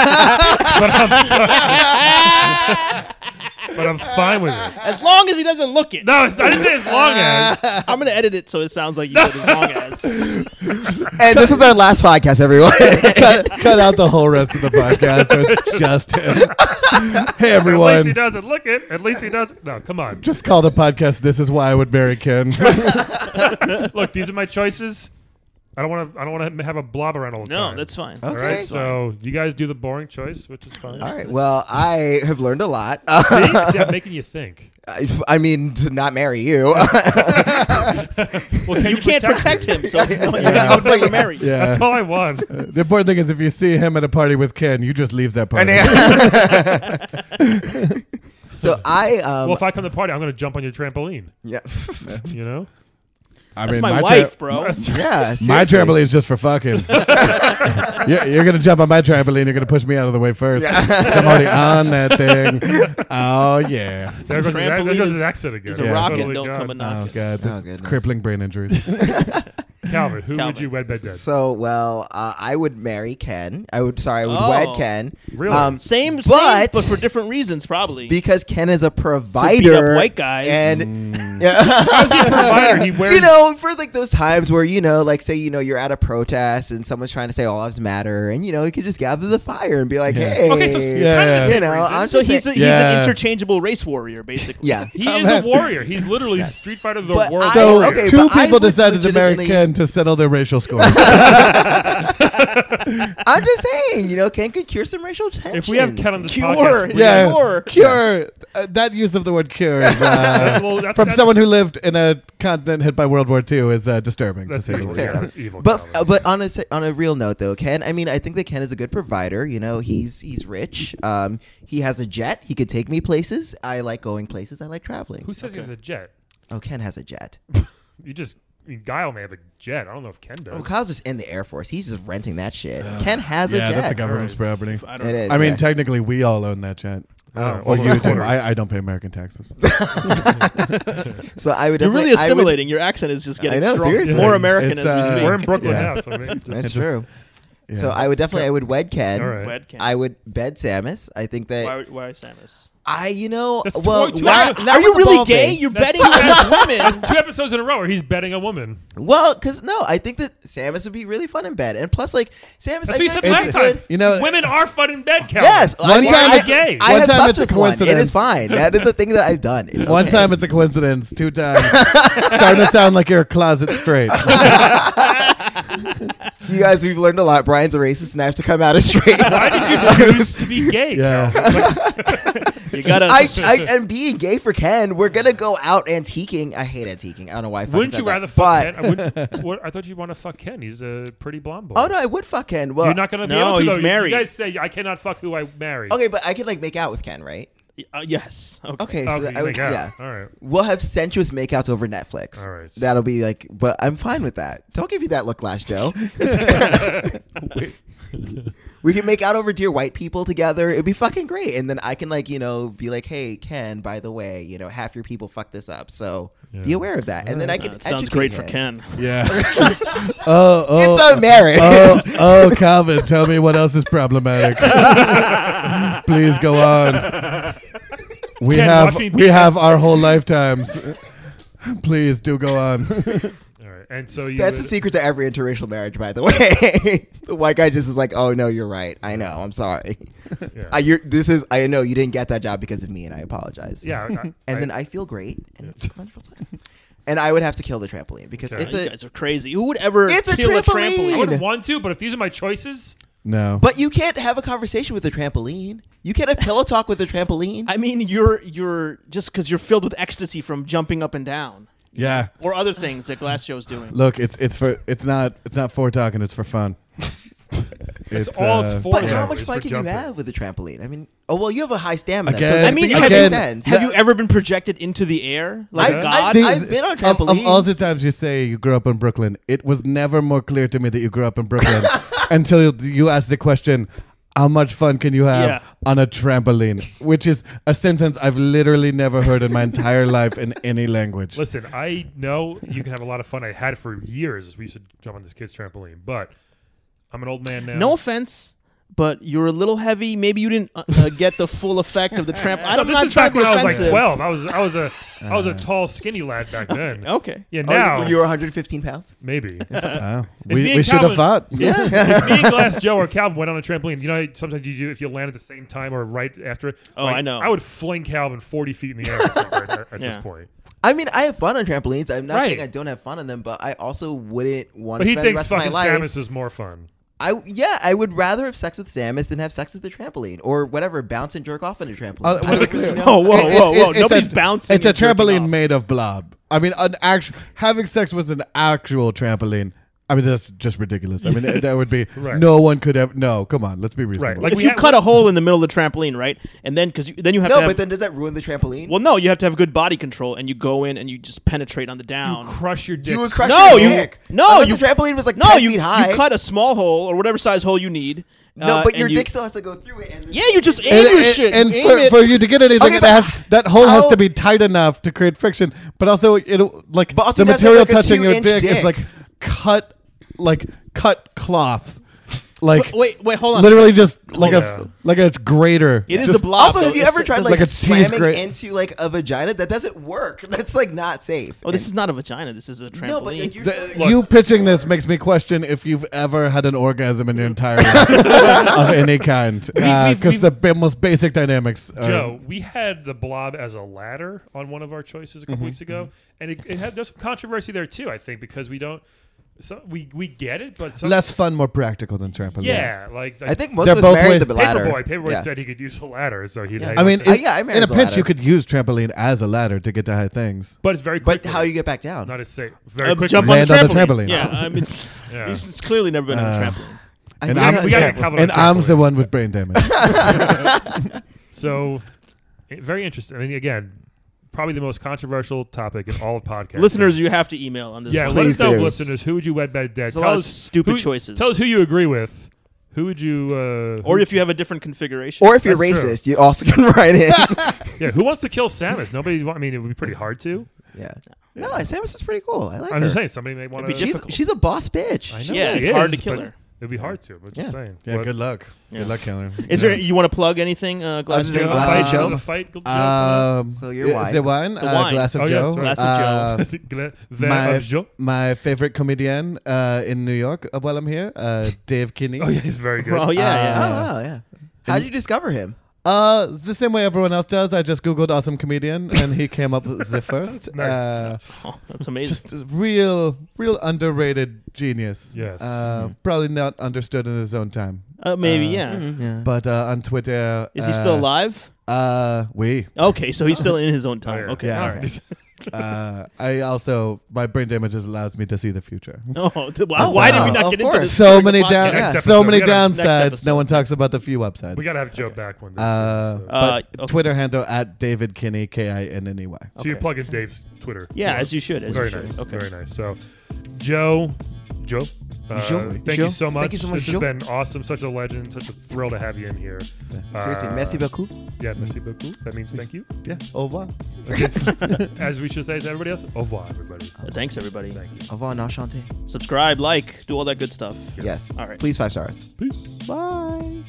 but I'm fine with it. As long as he doesn't look it. No, I didn't say as long as. I'm gonna edit it so it sounds like you said as long as. And this is our last podcast, everyone. cut out the whole rest of the podcast. So it's just him. Hey At least he everyone, doesn't look it. At least he doesn't. No, come on. just call the podcast. This is why I would marry Ken. Look, these are my choices. I don't want to have a blob around all the No, time. that's fine. Okay. All right, so you guys do the boring choice, which is fine. All right. Well, I have learned a lot. See, I'm making you think. I mean, to not marry you. Well, can You can't protect him, so it's no, Yeah. I would never marry. you. Yeah. That's all I want. The important thing is if you see him at a party with Ken, you just leave that party. So I Well, if I come to the party, I'm going to jump on your trampoline. yeah. You know? I That's mean, my tra- wife, bro. Yeah. My seriously. trampoline is just for fucking. You're gonna jump on my trampoline. You're gonna push me out of the way first. I'm already on that thing. Oh yeah. There goes, Trampoline there goes is- his accent again. It's a Yeah. rocket. Totally Don't gone. come and knock Oh it. god. This goodness. crippling brain injuries. Calvin, who would Calvin. you wed by dead? So I would marry Ken. I would Oh. wed Ken. Really? Same, But- but for different reasons, probably. Because Ken is a To beat provider. up white guys. And yeah. How's he a provider? He wears. You know, for like those times where, like say, you're at a protest and someone's trying to say all lives matter, and you could just gather the fire and be like, Yeah. hey, Okay, so Yeah. kind of the you same know, reason. I'm so just he's saying- he's Yeah. an interchangeable race warrior, basically. yeah. He is a warrior. He's literally Street Fighter the But world. So okay, two but I people would decided to marry legitimately- Ken to settle their racial scores. I'm just saying, Ken could cure some racial tension. If we have Ken on this Cure. podcast, yeah. Cure. Cure. That use of the word cure is, that's a little- that's- from that's- someone who lived in a continent hit by World War II is disturbing. To That's say the evil. least. Fair Yeah, enough. that's evil. But Calvin. but on a real note though, Ken, I mean, I think that Ken is a good provider. He's rich. He has a jet. He could take me places. I like going places. I like traveling. who says he's a jet? Oh, Ken has a jet. Guile may have a jet. I don't know if Ken does. Oh, Kyle's just in the Air Force. He's just renting that shit. Ken has a Yeah, jet. that's the government's property. I don't It know. is. I mean, yeah. technically, we all own that jet. Oh, Well, all you those do. quarters. I don't pay American taxes. So I would. You're definitely- really I would- assimilating. Your accent is just getting know, stronger. seriously. More American It's, as we speak. We're in Brooklyn Yeah. now, so maybe just, That's It's true. Yeah. So I would wed Ken. all right. Wed Ken. I would bed Samus. I think that Why Samus? That's well, two- not, two- not Are with you the really ball gay? thing. You're That's betting against women. 2 episodes in a row where he's betting a woman. Well, because no, I think that Samus would be really fun in bed, and plus, like Samus, That's I what you think said last is time. good. You know, Women are fun in bed, Calvin. Yes, One I mean, time I, it's gay. I One have time slept it's a with one. It coincidence. is fine. That is the thing that I've done. It's one okay. time it's a coincidence. 2 times. Starting to sound like you're closet straight. You guys, we've learned a lot. Brian's a racist, and I have to come out as straight. Why did you choose to be gay? Yeah. Calvin? You gotta. I am being gay for Ken. We're gonna go out antiquing. I hate antiquing. I don't know why. I fucking Wouldn't said you that. rather fuck But- Ken? I thought you'd want to fuck Ken. He's a pretty blonde boy. Oh no, I would fuck Ken. Well, You're not going to be No, able to. he's though. You married. guys say I cannot fuck who I marry. okay, but I can like make out with Ken, right? Yes. Okay. Okay, so Okay, I would, make out. yeah. All right. We'll have sensuous makeouts over Netflix. All right. That'll be like, but I'm fine with that. Don't give me that look, Glass Joe. We can make out over Dear White People together. It'd be fucking great. And then I can like, be like, hey, Ken, by the way, half your people fucked this up. So be aware of that. And then I can It sounds educate great for him. Ken. Yeah. oh, It's a marriage. Calvin, tell me what else is problematic. Please go on. We Ken, have watch me we be- have our whole lifetimes. Please do go on. All right. And so you. That's the would- secret to every interracial marriage, by the way. The white guy just is like, "Oh no, you're right. I know. I'm sorry. Yeah. I know you didn't get that job because of me, and I apologize." Yeah. And then I feel great, and it's a wonderful time. And I would have to kill the trampoline because Okay. it's You a. guys are crazy. Who would ever It's a kill a trampoline. I trampoline? would want to, but if these are my choices, No. But you can't have a conversation with a trampoline. You can't have pillow talk with a trampoline. I mean, you're just because you're filled with ecstasy from jumping up and down, yeah. or other things that Glass Joe's doing. Look, it's not for talking. It's for fun. that's all it's for. But though, how much is fun for can you you have with a trampoline? I mean, you have a high stamina. so Again- that I mean, makes again- sense. Have you ever been projected into the air like I- God? I've been on Of trampolines. all the times you say you grew up in Brooklyn, it was never more clear to me that you grew up in Brooklyn until you asked the question, how much fun can you have Yeah. on a trampoline? Which is a sentence I've literally never heard in my entire life in any language. Listen, I know you can have a lot of fun. I had it for years as we used to jump on this kid's trampoline, but I'm an old man now. No offense, but you're a little heavy. Maybe you didn't get the full effect of the tramp. No, this not is trying back to be when I was like offensive. 12. I was a tall, skinny lad back then. Okay. Yeah, Oh, now you were 115 pounds. maybe. Oh, me we and should have Calvin- fought. If me and Glass Joe or Calvin went on a trampoline, you know, sometimes you do if you land at the same time or right after it. Oh, I know. I would fling Calvin 40 feet in the air at this Yeah. point. I mean, I have fun on trampolines. I'm not Right. saying I don't have fun on them, but I also wouldn't want But to he spend the thinks rest of my fucking life. Samus is more fun. I would rather have sex with Samus than have sex with the trampoline or whatever, bounce and jerk off on a trampoline. Well, You know? Oh, whoa! It's Nobody's a, bouncing. It's a and jerking trampoline off. made of blob. I mean, having sex with an actual trampoline. I mean, that's just ridiculous. I mean, that would be Right. no one could have. No, come on, let's be reasonable. Like If we you had- cut a hole in the middle of the trampoline, right, and then then you have No, to have, but then does that ruin the trampoline? well, no, you have to have good body control, and you go in and you just penetrate on the You down. crush your dick. you would crush No, your you- dick. no, Unless you- the trampoline was like No, 10 you feet high. you cut a small hole or whatever size hole you need. No, but your and dick still has to go through it. And Yeah, you just aim your shit. And You aim it. for you to get anything, Okay, it but that hole has how- to be tight enough to create friction, but also it'll like But also the you have to have, material like, a touching your 2-inch dick is dick. like cut cloth, like Wait, hold on. literally just like Yeah. a grater. It is Just- a blob. Also, have you though. ever It's- tried doesn't- like, like a cheese slamming grate. into like a vagina? That doesn't work. That's like not safe. Oh, this is not a vagina. This is a trampoline. no, but like, you're The- you pitching this makes me question if you've ever had an orgasm in your entire life of any kind, because we've- the most basic dynamics. Are, Joe, we had the blob as a ladder on one of our choices a Mm-hmm, couple weeks ago, and it had there's some controversy there too. I think because we don't, we get it, but some, less fun, more practical than trampoline. yeah, like I think most They're of us both married way- the ladder. Paperboy Yeah. said he could use a ladder, so he'd. Yeah. have I mean, yeah, I married in a the pinch, ladder. you could use trampoline as a ladder to get to high things. but it's very quick. But how you get back down? Not as safe. Very quick. jump Land on on the the trampoline. trampoline. Yeah, I mean, Yeah. he's clearly never been on a trampoline. And I I'm, mean, we gotta get Calvin on and a I'm the trampoline. one with brain damage. So, very interesting. I mean, again, probably the most controversial topic in all of podcasting. Listeners, you have to email on this. yeah, one. let us Please know, do. listeners. Who would you wed by dead? There's a lot of stupid choices. Tell us who you agree with. Who would you? Or if you have a different configuration. Or if you're That's true. racist, you also can write in. yeah, who wants to kill Samus? Nobody. I mean, it would be pretty hard to. Yeah. No, Samus is pretty cool. I like I'm her. just saying, somebody may want It'd be to. difficult. She's a boss bitch. I know She's Yeah, she it'd be hard is, to kill but her. It'd be hard to. But just Yeah. saying. Yeah, But- good luck. Yeah. Good luck, Keller. Is there? You want to plug anything, Glass Other than Joe? Glass fight, of Joe? the fight. So your wine. The wine? The wine. Glass of Oh, yeah, Joe. that's right. Glass of Joe. My favorite comedian in New York while I'm here, Dave Kinney. Oh yeah, he's very good. Oh yeah, Oh, yeah. wow, yeah. How did you discover him? It's the same way everyone else does. I just Googled awesome comedian and he came up with the first. Nice. Oh, that's amazing. Just a real underrated genius. Yes. Probably not understood in his own time. Maybe, yeah. Yeah. But on Twitter, Is he still alive? We. Okay, so he's still in his own time. yeah. Okay, Yeah. all right. I also my brain images allows me to see the future. Oh, why did we not of get into course. this? So during many the podcast? Next episode, so many we gotta- Next downsides. episode. No one talks about the few upsides. We gotta have Joe back one day. Okay. Twitter handle at David Kinney KINNEY. So you're plugging Dave's Twitter. Yeah, as you should. As Very you should. nice. Okay. Very nice. So, Joe, thank you so much. Thank you so much, This Joe. has been awesome. Such a legend. Such a thrill to have you in here. Seriously, merci beaucoup. Yeah, merci beaucoup. That means thank you. Yeah. Au revoir. As we should say to everybody else, au revoir, everybody. Thanks, everybody. Thank you. Au revoir, enchanté. Subscribe, like, do all that good stuff. Yes. All right. Please 5 stars. Peace. Bye.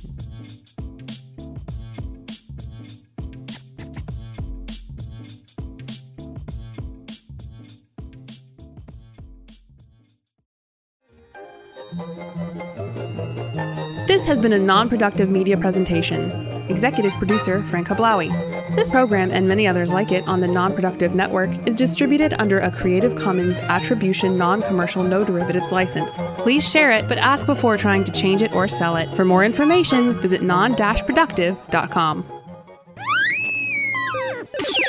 This has been a non-productive media presentation. Executive producer Frank Hablawi. This program and many others like it on the Non-Productive Network is distributed under a Creative Commons Attribution Non-Commercial No Derivatives license. Please share it, but ask before trying to change it or sell it. For more information, visit non-productive.com.